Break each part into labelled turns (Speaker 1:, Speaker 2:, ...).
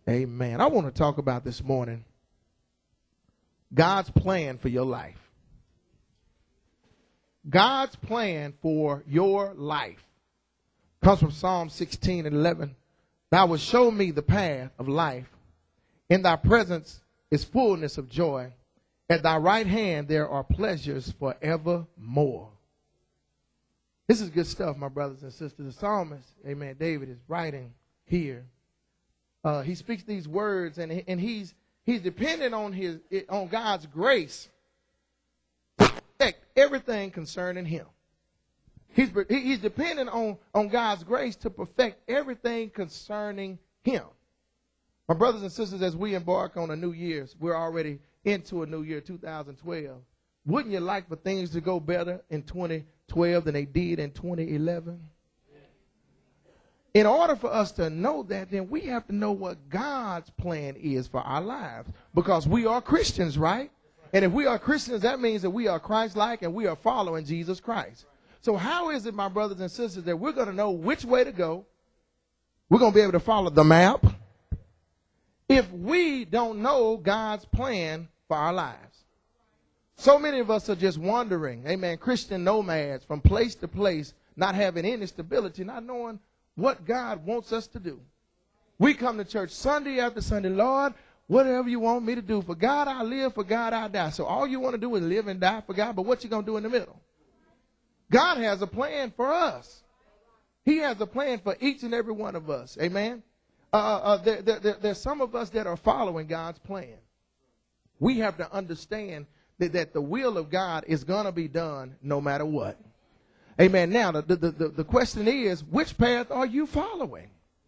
Speaker 1: Amen. I want to talk about this morning God's plan for your life. God's plan for your life comes from Psalm 16:11. Thou wilt show me the path of life. In thy presence is fullness of joy. At thy right hand there are pleasures forevermore. This is good stuff, my brothers and sisters. The psalmist, amen, David is writing here. He speaks these words, and he's dependent on God's grace to protect everything concerning him. He's dependent on God's grace to perfect everything concerning him. My brothers and sisters, as we embark on a new year, we're already into a new year, 2012. Wouldn't you like for things to go better in 2012 than they did in 2011? In order for us to know that, then we have to know what God's plan is for our lives, because we are Christians, right? And if we are Christians, that means that we are Christ-like and we are following Jesus Christ. So how is it, my brothers and sisters, that we're going to know which way to go? We're going to be able to follow the map if we don't know God's plan for our lives. So many of us are just wandering, amen, Christian nomads from place to place, not having any stability, not knowing what God wants us to do. We come to church Sunday after Sunday. Lord, whatever you want me to do. For God I live, for God I die. So all you want to do is live and die for God, but what you going to do in the middle? God has a plan for us. He has a plan for each and every one of us. Amen. There's some of us that are following God's plan. We have to understand that the will of God is going to be done no matter what. Amen. Now, the question is, which path are you following?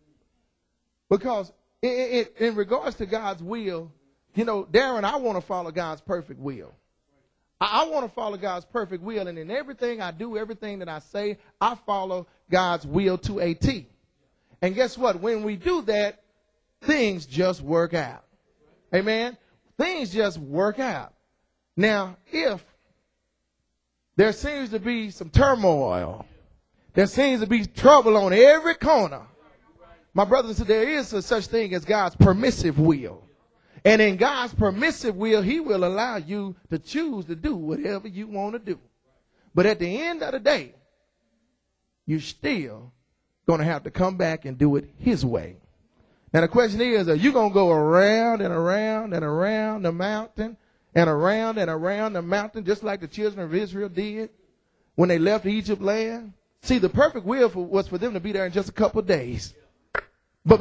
Speaker 1: Because in regards to God's will, you know, Darren, I want to follow God's perfect will. I want to follow God's perfect will. And in everything I do, everything that I say, I follow God's will to a T. And guess what? When we do that, things just work out. Amen. Things just work out. Now, if there seems to be some turmoil, there seems to be trouble on every corner, my brothers and sisters, there is a such thing as God's permissive will. And in God's permissive will, he will allow you to choose to do whatever you want to do. But at the end of the day, you're still going to have to come back and do it his way. Now the question is, are you going to go around and around and around the mountain and around the mountain, just like the children of Israel did when they left Egypt land? See, the perfect will was for them to be there in just a couple of days. But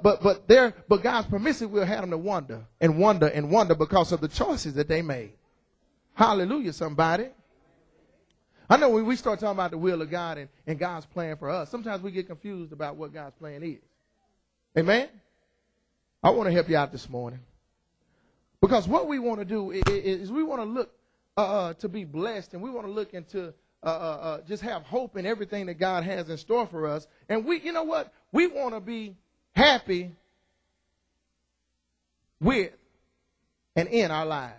Speaker 1: God's permissive will had them to wonder and wonder and wonder because of the choices that they made. Hallelujah, somebody. I know when we start talking about the will of God and God's plan for us, sometimes we get confused about what God's plan is. Amen? I want to help you out this morning. Because what we want to do is we want to look to be blessed, and we want to look into just have hope in everything that God has in store for us. And you know what? We want to be happy with and in our lives.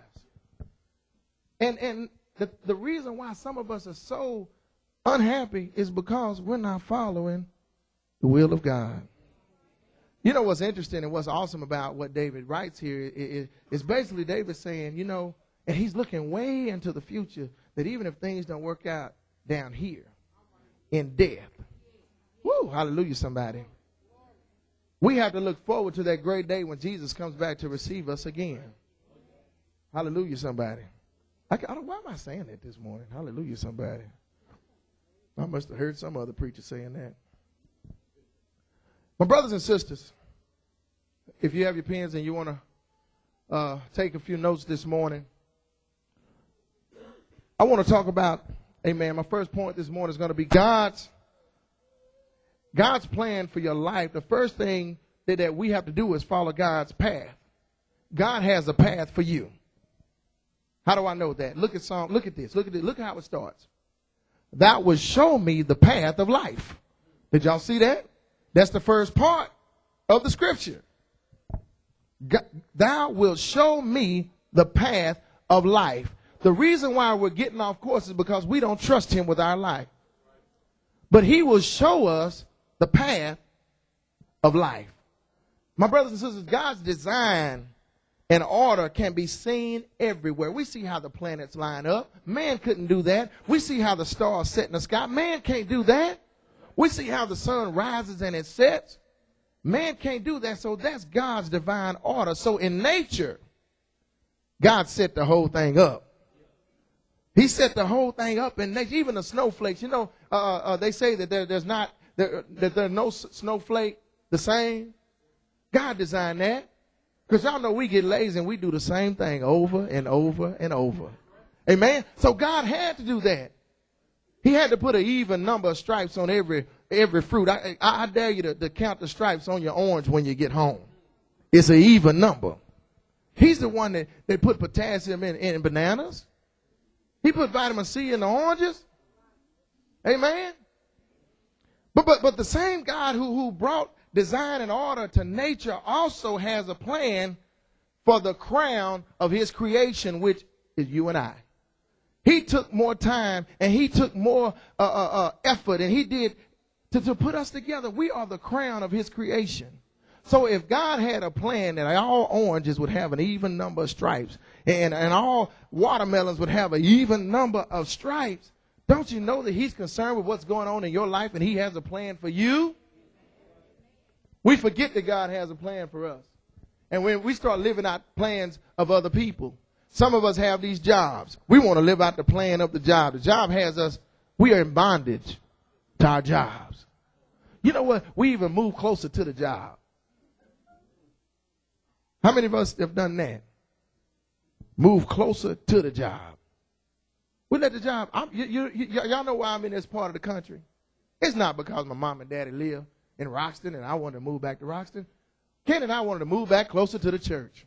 Speaker 1: And the reason why some of us are so unhappy is because we're not following the will of God. You know what's interesting and what's awesome about what David writes here is basically David saying, you know, and he's looking way into the future, that even if things don't work out down here in death, woo, hallelujah, somebody, we have to look forward to that great day when Jesus comes back to receive us again. Hallelujah, somebody. Why am I saying that this morning? Hallelujah, somebody. I must have heard some other preacher saying that. My brothers and sisters, if you have your pens and you want to take a few notes this morning, I want to talk about, amen, my first point this morning is going to be God's plan for your life. The first thing that we have to do is follow God's path. God has a path for you. How do I know that? Look at this. Look at how it starts. Thou wilt show me the path of life. Did y'all see that? That's the first part of the scripture. Thou wilt show me the path of life. The reason why we're getting off course is because we don't trust him with our life. But he will show us the path of life. My brothers and sisters, God's design and order can be seen everywhere. We see how the planets line up. Man couldn't do that. We see how the stars set in the sky. Man can't do that. We see how the sun rises and it sets. Man can't do that. So that's God's divine order. So in nature, God set the whole thing up. He set the whole thing up in nature. Even the snowflakes, you know, they say that there's no snowflake the same. God designed that. Because y'all know we get lazy and we do the same thing over and over and over. Amen. So God had to do that. He had to put an even number of stripes on every fruit. I dare you to count the stripes on your orange when you get home. It's an even number. He's the one that put potassium in bananas. He put vitamin C in the oranges. Amen. But the same God who brought design and order to nature also has a plan for the crown of his creation, which is you and I. He took more time and he took more effort and he did to put us together. We are the crown of his creation. So if God had a plan that all oranges would have an even number of stripes and all watermelons would have an even number of stripes, don't you know that he's concerned with what's going on in your life and he has a plan for you? We forget that God has a plan for us. And when we start living out plans of other people, some of us have these jobs. We want to live out the plan of the job. The job has us, we are in bondage to our jobs. You know what? We even move closer to the job. How many of us have done that? Move closer to the job. We let the job, y'all know why I'm in this part of the country? It's not because my mom and daddy live in Roxton and I wanted to move back to Roxton. Ken and I wanted to move back closer to the church.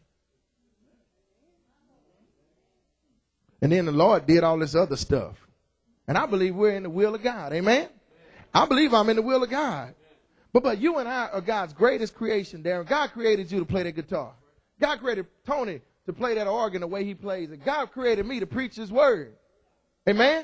Speaker 1: And then the Lord did all this other stuff. And I believe we're in the will of God. Amen? I believe I'm in the will of God. But you and I are God's greatest creation, Darren. God created you to play the guitar. God created Tony to play that organ the way he plays it. God created me to preach his word. Amen?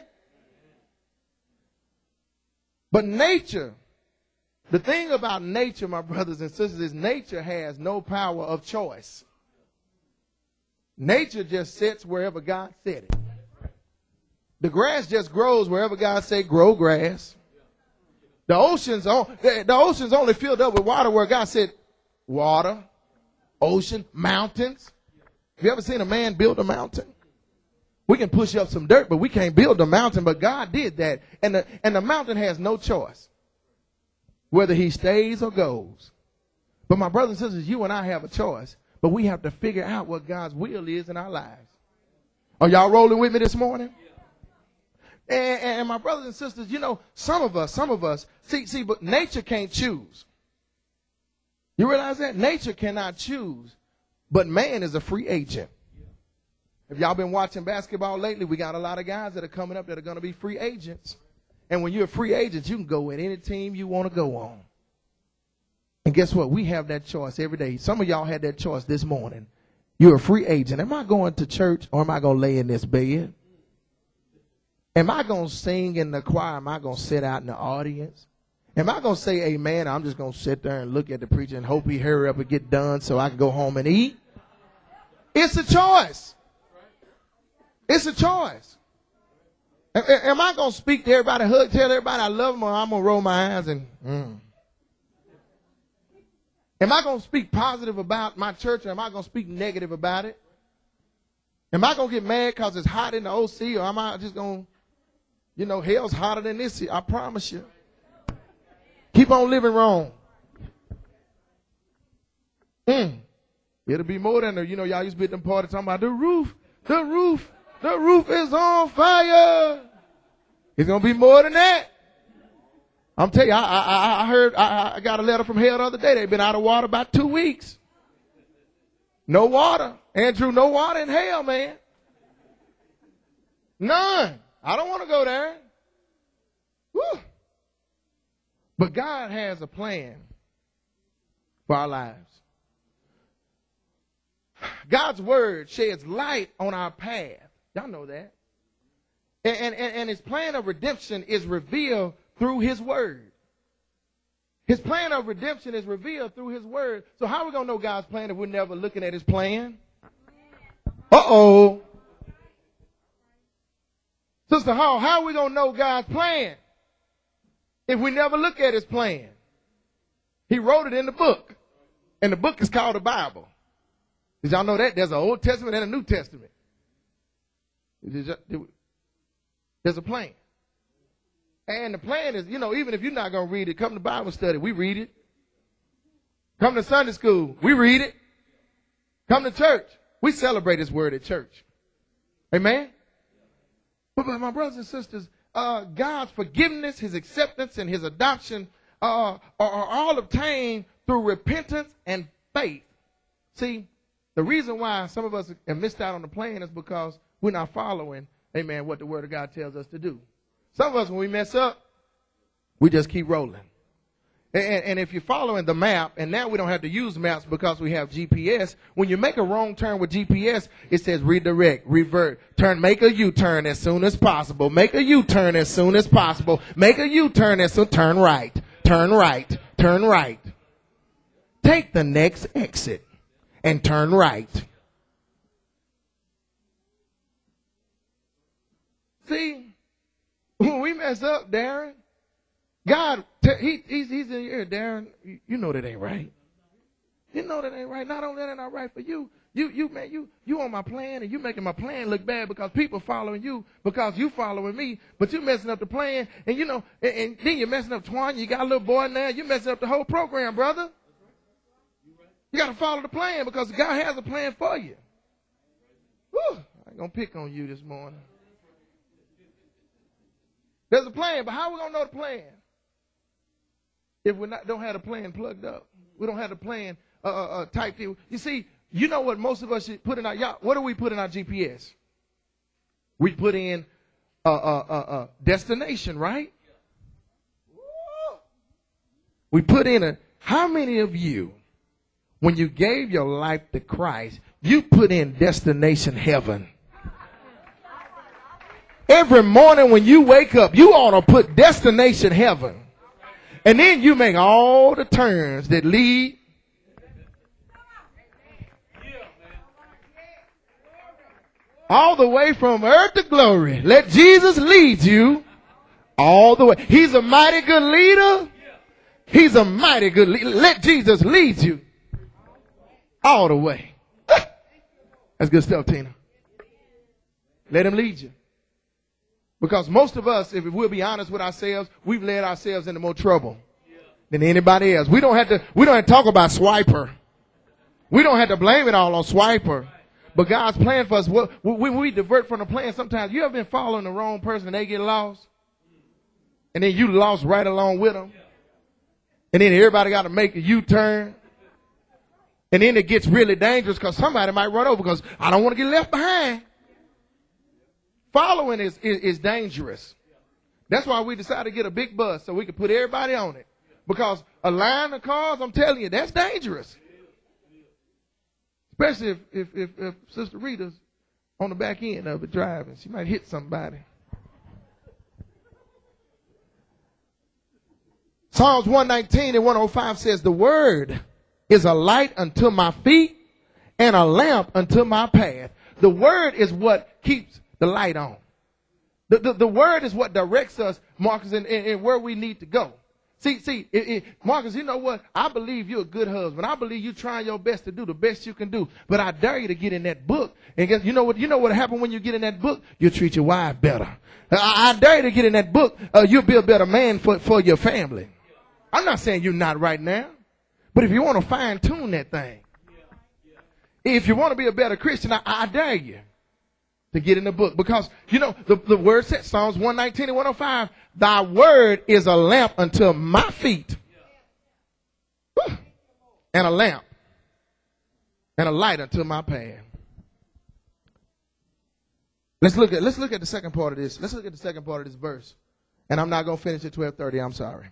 Speaker 1: But nature, the thing about nature, my brothers and sisters, is nature has no power of choice. Nature just sits wherever God set it. The grass just grows wherever God said grow grass. The oceans only filled up with water where God said water, ocean, mountains. Have you ever seen a man build a mountain? We can push up some dirt, but we can't build a mountain. But God did that. And the mountain has no choice whether he stays or goes. But my brothers and sisters, you and I have a choice. But we have to figure out what God's will is in our lives. Are y'all rolling with me this morning? And my brothers and sisters, you know, some of us, see, but nature can't choose. You realize that? Nature cannot choose, but man is a free agent. Have y'all been watching basketball lately? We got a lot of guys that are coming up that are going to be free agents. And when you're a free agent, you can go in any team you want to go on. And guess what? We have that choice every day. Some of y'all had that choice this morning. You're a free agent. Am I going to church or am I going to lay in this bed? Am I going to sing in the choir? Am I going to sit out in the audience? Am I going to say amen? I'm just going to sit there and look at the preacher and hope he hurry up and get done so I can go home and eat? It's a choice. It's a choice. Am I going to speak to everybody, tell everybody I love them, or I'm going to roll my eyes and Am I going to speak positive about my church, or am I going to speak negative about it? Am I going to get mad because it's hot in the OC, or am I just going to, hell's hotter than this here? I promise you. Keep on living wrong. It'll be more than, y'all used to be at them parties talking about the roof is on fire. It's going to be more than that. I'm telling you, I heard, I got a letter from hell the other day. They've been out of water about 2 weeks. No water. Andrew, no water in hell, man. None. I don't want to go there. Woo. But God has a plan for our lives. God's word sheds light on our path. Y'all know that. And his plan of redemption is revealed through his word. His plan of redemption is revealed through his word. So how are we going to know God's plan if we're never looking at his plan? Uh-oh. Sister Hall, how are we going to know God's plan if we never look at his plan? He wrote it in the book. And the book is called the Bible. Did y'all know that? There's an Old Testament and a New Testament. There's a plan. And the plan is, even if you're not going to read it, come to Bible study, we read it. Come to Sunday school, we read it. Come to church, we celebrate his word at church. Amen? But my brothers and sisters, God's forgiveness, his acceptance, and his adoption are all obtained through repentance and faith. See, the reason why some of us have missed out on the plan is because we're not following, amen, what the word of God tells us to do. Some of us, when we mess up, we just keep rolling. And if you're following the map, and now we don't have to use maps because we have GPS, when you make a wrong turn with GPS, it says redirect, revert, turn, make a U-turn as soon as possible, make a U-turn as soon as possible, make a U-turn as soon, turn right, turn right, turn right. Take the next exit and turn right. See? When we mess up, Darren, God, he's in your ear, Darren, you know that ain't right. You know that ain't right. Not only that ain't not right for you. You on my plan, and you making my plan look bad because people following you because you following me, but you messing up the plan, and and then you're messing up Twan. You got a little boy now. You messing up the whole program, brother. You got to follow the plan because God has a plan for you. Whew, I ain't gonna pick on you this morning. There's a plan, but how are we going to know the plan if we don't have the plan plugged up? We don't have the plan typed in. You see, you know what most of us should put in our, what do we put in our GPS? We put in destination, right? We put in how many of you, when you gave your life to Christ, you put in destination heaven? Every morning when you wake up, you ought to put destination heaven. And then you make all the turns that lead. All the way from earth to glory. Let Jesus lead you all the way. He's a mighty good leader. He's a mighty good leader. Let Jesus lead you all the way. That's good stuff, Tina. Let him lead you. Because most of us, if we'll be honest with ourselves, we've led ourselves into more trouble than anybody else. We don't have to talk about Swiper. We don't have to blame it all on Swiper. But God's plan for us, when we divert from the plan, sometimes you ever been following the wrong person and they get lost? And then you lost right along with them. And then everybody got to make a U-turn. And then it gets really dangerous because somebody might run over because I don't want to get left behind. Following is dangerous. That's why we decided to get a big bus so we could put everybody on it. Because a line of cars, I'm telling you, that's dangerous. Especially if Sister Rita's on the back end of it driving. She might hit somebody. Psalms 119 and 105 says, the word is a light unto my feet and a lamp unto my path. The word is what keeps the light on. The word is what directs us, Marcus, in where we need to go. See, Marcus, you know what? I believe you're a good husband. I believe you're trying your best to do the best you can do. But I dare you to get in that book. And you know what happened when you get in that book? You'll treat your wife better. I dare you to get in that book. You'll be a better man for your family. I'm not saying you're not right now. But if you want to fine tune that thing, if you want to be a better Christian, I dare you to get in the book. Because, the word says, Psalms 119 and 105, thy word is a lamp unto my feet. And a lamp. And a light unto my path. Let's look at the second part of this. Let's look at the second part of this verse. And I'm not going to finish at 12:30. I'm sorry.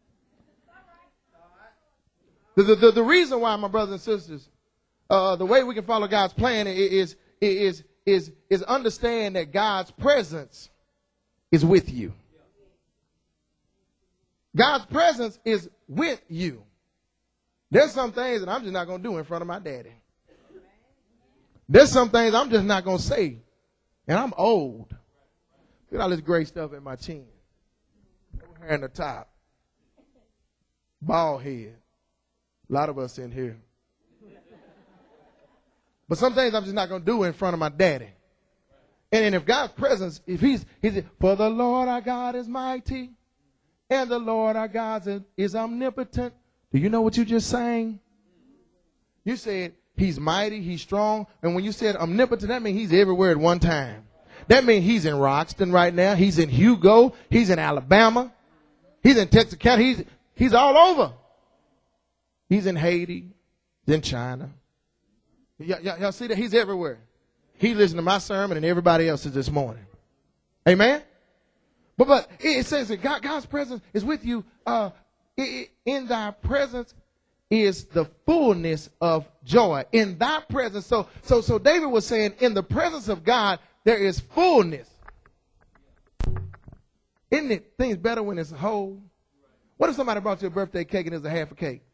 Speaker 1: The reason why, my brothers and sisters, the way we can follow God's plan is understand that God's presence is with you. God's presence is with you. There's some things that I'm just not going to do in front of my daddy. There's some things I'm just not going to say. And I'm old. Look at all this gray stuff in my chin. Hair in the top. Bald head. A lot of us in here. But some things I'm just not going to do in front of my daddy. And if God's presence, if he's for the Lord our God is mighty, and the Lord our God is omnipotent. Do you know what you just sang? You said he's mighty, he's strong. And when you said omnipotent, that means he's everywhere at one time. That means he's in Roxton right now. He's in Hugo. He's in Alabama. He's in Texas County. He's all over. He's in Haiti. He's in China. Y'all see that? He's everywhere. He listened to my sermon and everybody else's this morning. Amen? But it says that God's presence is with you. In thy presence is the fullness of joy. In thy presence. So David was saying, in the presence of God, there is fullness. Isn't it things better when it's whole? What if somebody brought you a birthday cake and it's a half a cake?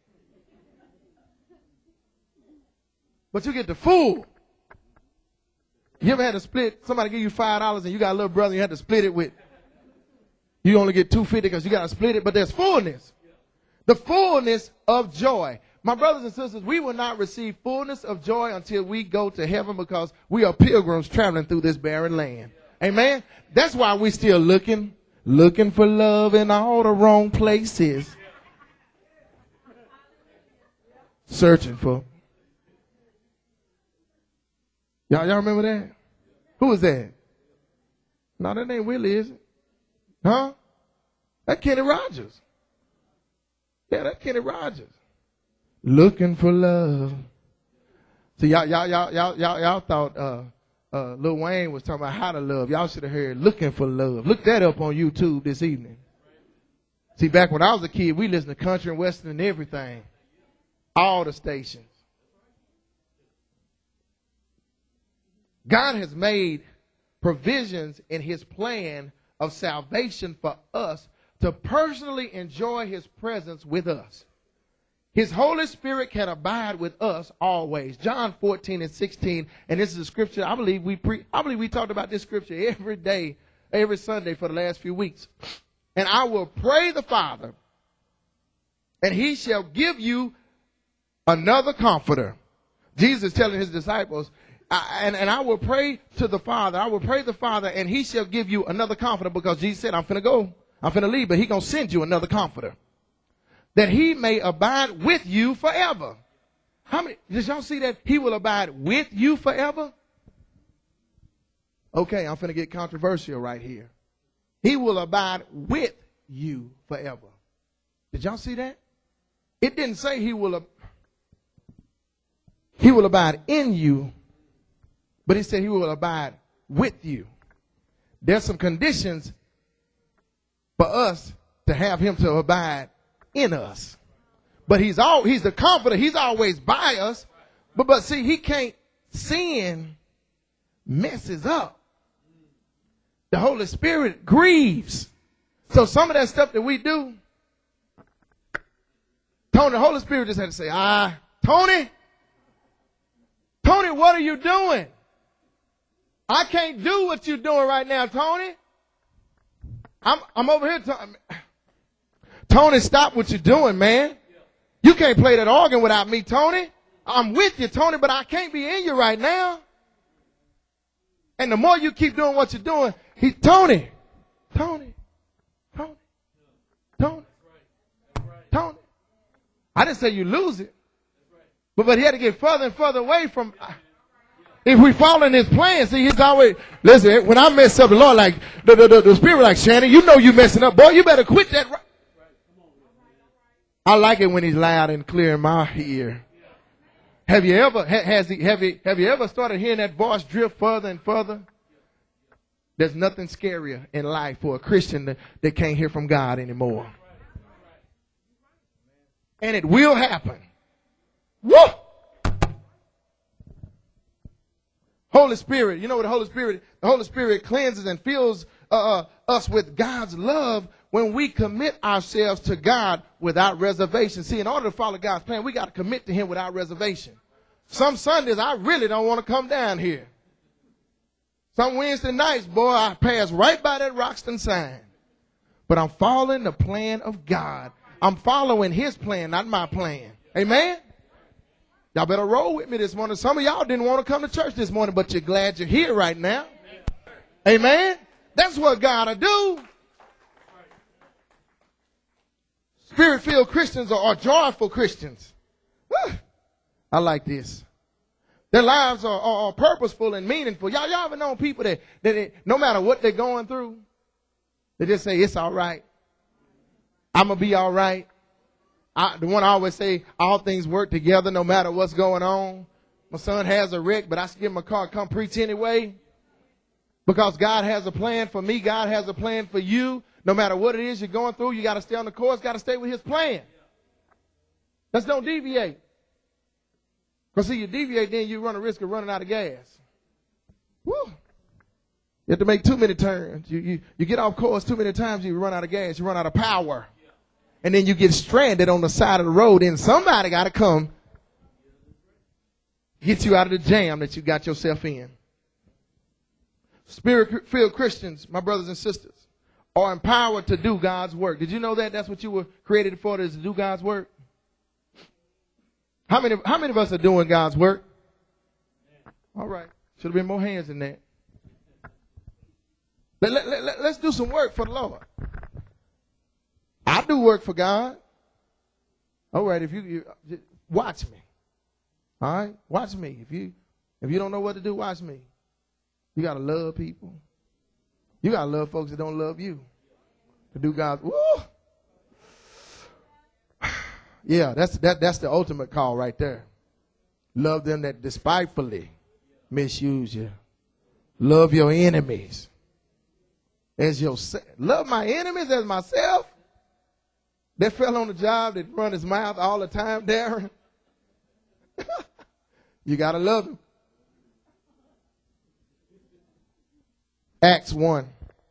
Speaker 1: But you get the full. You ever had to split? Somebody give you $5 and you got a little brother and you had to split it with. You only get $2.50 because you got to split it, but there's fullness. The fullness of joy. My brothers and sisters, we will not receive fullness of joy until we go to heaven because we are pilgrims traveling through this barren land. Amen? That's why we're still looking for love in all the wrong places. Searching for. Y'all remember that? Who was that? No, that ain't Willie, is it? Huh? That's Kenny Rogers. Yeah, that's Kenny Rogers. Looking for love. See, y'all thought Lil Wayne was talking about how to love. Y'all should have heard looking for love. Look that up on YouTube this evening. See, back when I was a kid, we listened to country and western and everything. All the stations. God has made provisions in his plan of salvation for us to personally enjoy his presence with us. His Holy Spirit can abide with us always. John 14:16, and this is a scripture I believe we talked about this scripture every day, every Sunday for the last few weeks. And I will pray the Father, and he shall give you another comforter. Jesus is telling his disciples, and I will pray to the Father. I will pray the Father, and he shall give you another comforter, because Jesus said, I'm finna go. I'm finna leave, but he gonna send you another comforter, that he may abide with you forever. How many, did y'all see that he will abide with you forever? Okay, I'm finna get controversial right here. He will abide with you forever. Did y'all see that? It didn't say he will abide in you, but he said he will abide with you. There's some conditions for us to have him to abide in us. But he's the comforter. He's always by us. But see, he can't. Sin messes up. The Holy Spirit grieves. So some of that stuff that we do, Tony, the Holy Spirit just had to say, Tony, what are you doing? I can't do what you're doing right now, Tony. I'm over here. Tony, stop what you're doing, man. You can't play that organ without me, Tony. I'm with you, Tony, but I can't be in you right now. And the more you keep doing what you're doing, Tony. I didn't say you lose it. But he had to get further and further away from. If we follow in his plan, see, he's always, listen, when I mess up, the Lord, like, the Spirit, like, Shannon, you know you messing up. Boy, you better quit that. I like it when he's loud and clear in my ear. Have you ever, have you ever started hearing that voice drift further and further? There's nothing scarier in life for a Christian that can't hear from God anymore. And it will happen. Woo! Holy Spirit, you know what the Holy Spirit cleanses and fills us with God's love when we commit ourselves to God without reservation. See, in order to follow God's plan, we got to commit to him without reservation. Some Sundays, I really don't want to come down here. Some Wednesday nights, boy, I pass right by that Roxton sign. But I'm following the plan of God. I'm following his plan, not my plan. Amen? Y'all better roll with me this morning. Some of y'all didn't want to come to church this morning, but you're glad you're here right now. Amen? That's what God will do. Spirit-filled Christians are joyful Christians. I like this. Their lives are purposeful and meaningful. Y'all ever known people that no matter what they're going through, they just say, it's all right. I'm going to be all right. The one I always say, all things work together no matter what's going on. My son has a wreck, but I still give him a car, come preach anyway. Because God has a plan for me. God has a plan for you. No matter what it is you're going through, you got to stay on the course, got to stay with his plan. Let's don't deviate. Because see, you deviate, then you run a risk of running out of gas. Woo. You have to make too many turns. You get off course too many times, you run out of gas, you run out of power. And then you get stranded on the side of the road, and somebody got to come get you out of the jam that you got yourself in. Spirit-filled Christians, my brothers and sisters, are empowered to do God's work. Did you know that? That's what you were created for, is to do God's work. How many of us are doing God's work? All right. Should have been more hands than that. Let's do some work for the Lord. I do work for God. All right, if you watch me. All right? Watch me. If you don't know what to do, watch me. You got to love people. You got to love folks that don't love you. To do God's woo. Yeah, that's the ultimate call right there. Love them that despitefully misuse you. Love your enemies as yourself. Love my enemies as myself. That fell on the job that run his mouth all the time, Darren. You got to love him. Acts 1.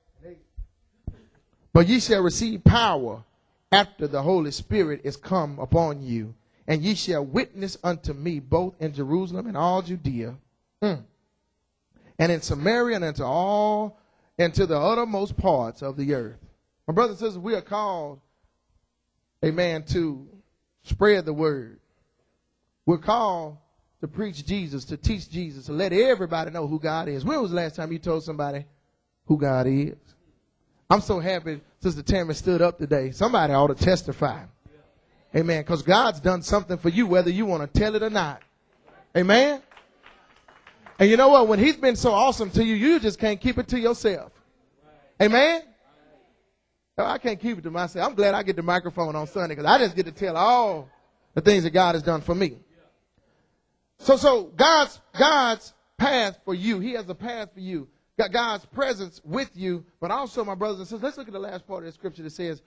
Speaker 1: But ye shall receive power after the Holy Spirit is come upon you, and ye shall witness unto me both in Jerusalem and all Judea, and in Samaria and into the uttermost parts of the earth. My brothers and sisters, we are called, amen, to spread the word. We're called to preach Jesus, to teach Jesus, to let everybody know who God is. When was the last time you told somebody who God is? I'm so happy Sister Tammy stood up today. Somebody ought to testify. Amen. Because God's done something for you, whether you want to tell it or not. Amen. And you know what? When he's been so awesome to you, you just can't keep it to yourself. Amen. No, I can't keep it to myself. I'm glad I get the microphone on Sunday because I just get to tell all the things that God has done for me. So God's path for you. He has a path for you. Got God's presence with you, but also, my brothers and sisters, let's look at the last part of the scripture that says,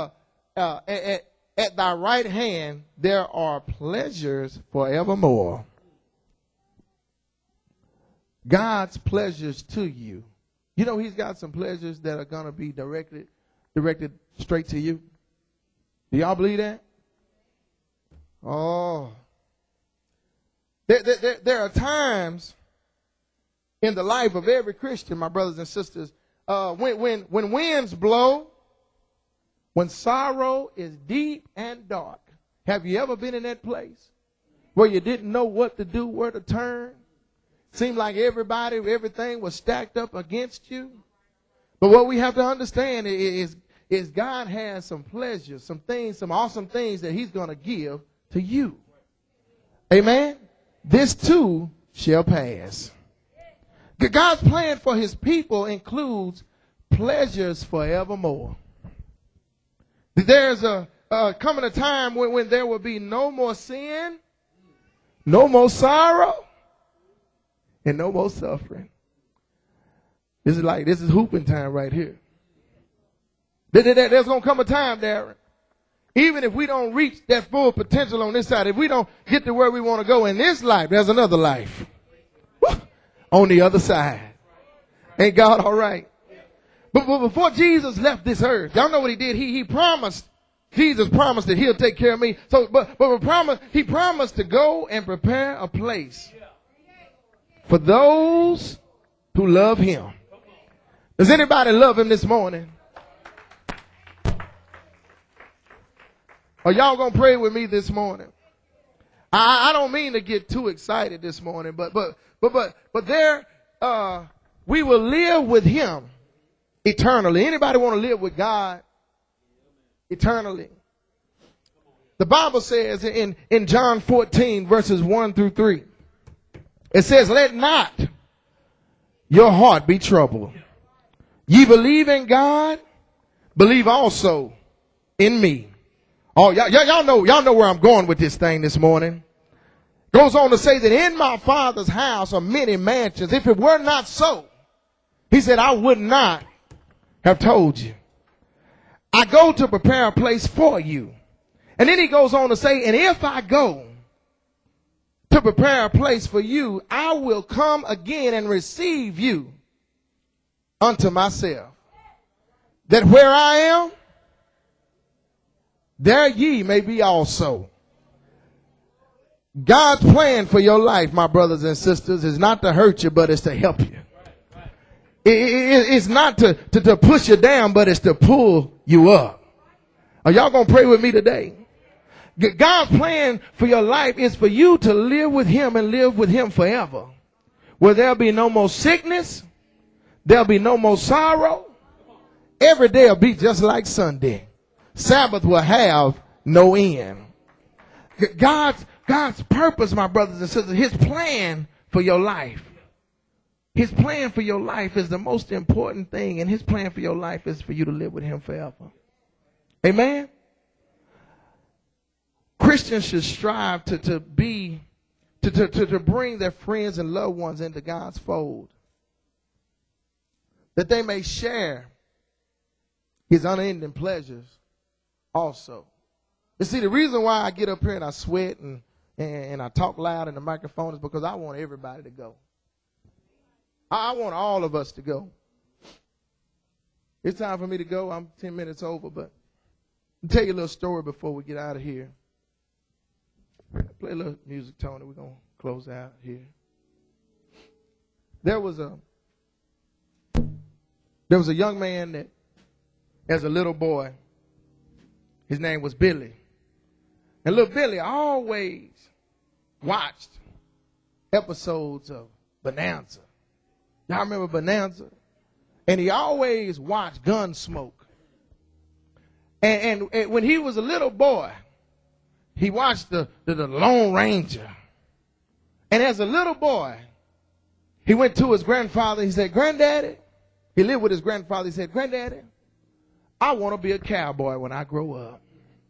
Speaker 1: at thy right hand there are pleasures forevermore. God's pleasures to you. You know he's got some pleasures that are going to be directed straight to you. Do y'all believe that? Oh. There are times in the life of every Christian, my brothers and sisters, when winds blow, when sorrow is deep and dark. Have you ever been in that place where you didn't know what to do, where to turn? Seemed like everything was stacked up against you. But what we have to understand is God has some pleasures, some things, some awesome things that he's going to give to you. Amen? This too shall pass. God's plan for his people includes pleasures forevermore. There's coming a time when there will be no more sin, no more sorrow, and no more suffering. This is hooping time right here. There's going to come a time, Darren, even if we don't reach that full potential on this side, if we don't get to where we want to go in this life, there's another life on the other side. Ain't God all right? But before Jesus left this earth, y'all know what he did? He promised, Jesus promised that he'll take care of me. So, he promised to go and prepare a place for those who love him. Does anybody love him this morning? Are y'all going to pray with me this morning? I don't mean to get too excited this morning, but there, we will live with him eternally. Anybody want to live with God eternally? The Bible says in John 14 verses 1 through 3, it says, let not your heart be troubled. Ye believe in God, believe also in me. Oh, y'all know where I'm going with this thing this morning. Goes on to say that in my Father's house are many mansions. If it were not so, he said, I would not have told you. I go to prepare a place for you. And then he goes on to say, and if I go to prepare a place for you, I will come again and receive you unto myself, that where I am, there ye may be also. God's plan for your life, my brothers and sisters, is not to hurt you, but it's to help you. It's not to push you down, but it's to pull you up. Are y'all going to pray with me today? God's plan for your life is for you to live with him and live with him forever. Where there'll be no more sickness. There'll be no more sorrow. Every day will be just like Sunday. Sabbath will have no end. God's purpose, my brothers and sisters, his plan for your life. His plan for your life is the most important thing, and his plan for your life is for you to live with him forever. Amen? Christians should strive to bring their friends and loved ones into God's fold, that they may share his unending pleasures also. You see, the reason why I get up here and I sweat and I talk loud in the microphone is because I want everybody to go. I want all of us to go. It's time for me to go. I'm 10 minutes over, but I'll tell you a little story before we get out of here. Play a little music, Tony. We're going to close out here. There was a young man that, as a little boy, his name was Billy. And little Billy always watched episodes of Bonanza. Y'all remember Bonanza? And he always watched Gunsmoke. And when he was a little boy, he watched the Lone Ranger. And as a little boy, he went to his grandfather. He said, Granddaddy, he lived with his grandfather. He said, Granddaddy, I want to be a cowboy when I grow up.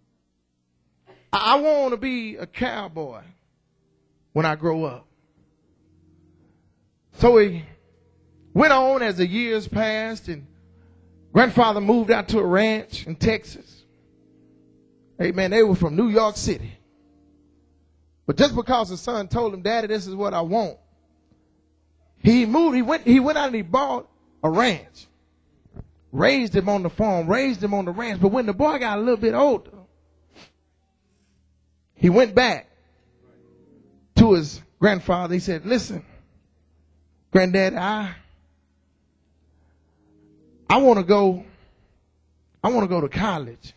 Speaker 1: I want to be a cowboy when I grow up. So he went on as the years passed, and grandfather moved out to a ranch in Texas. Hey, man, they were from New York City. But just because his son told him, Daddy, this is what I want, he moved. He went out and he bought a ranch. Raised him on the farm, raised him on the ranch. But when the boy got a little bit older, he went back to his grandfather. He said, listen, Granddaddy, I want to go to college.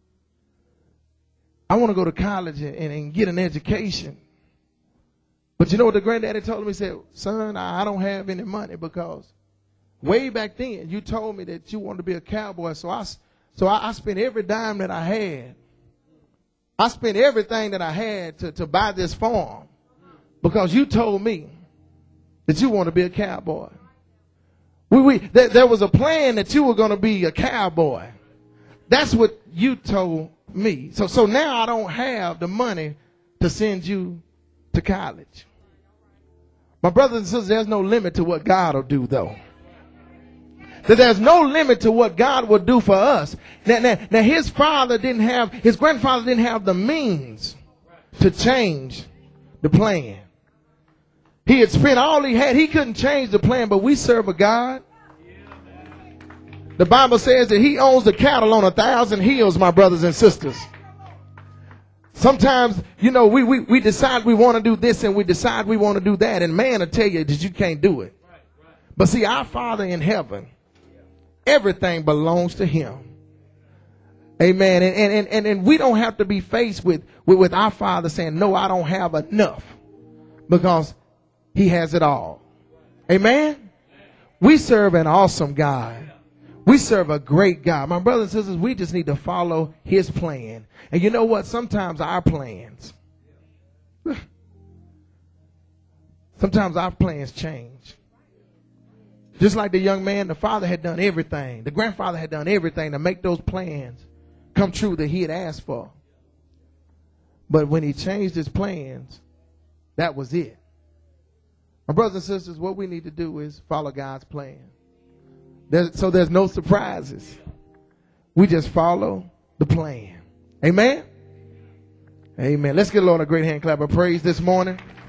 Speaker 1: I want to go to college and get an education. But you know what the granddaddy told him? He said, son, I don't have any money because way back then you told me that you wanted to be a cowboy. So I spent every dime that I had. I spent everything that I had to buy this farm because you told me that you want to be a cowboy. There was a plan that you were going to be a cowboy. That's what you told me. So now I don't have the money to send you to college. My brothers and sisters, there's no limit to what God will do, though. That there's no limit to what God will do for us. Now his grandfather didn't have the means to change the plan. He had spent all he had. He couldn't change the plan, but we serve a God The Bible says that he owns the cattle on 1,000 hills, my brothers and sisters. Sometimes, you know, we decide we want to do this and we decide we want to do that. And man will tell you that you can't do it. But see, our Father in heaven, everything belongs to him. Amen. And we don't have to be faced with our Father saying, no, I don't have enough, because he has it all. Amen. We serve an awesome God. We serve a great God. My brothers and sisters, we just need to follow his plan. And you know what? Sometimes our plans change. Just like the young man, the father had done everything. The grandfather had done everything to make those plans come true that he had asked for. But when he changed his plans, that was it. My brothers and sisters, what we need to do is follow God's plan. So there's no surprises. We just follow the plan. Amen? Amen. Let's get Lord a great hand clap of praise this morning.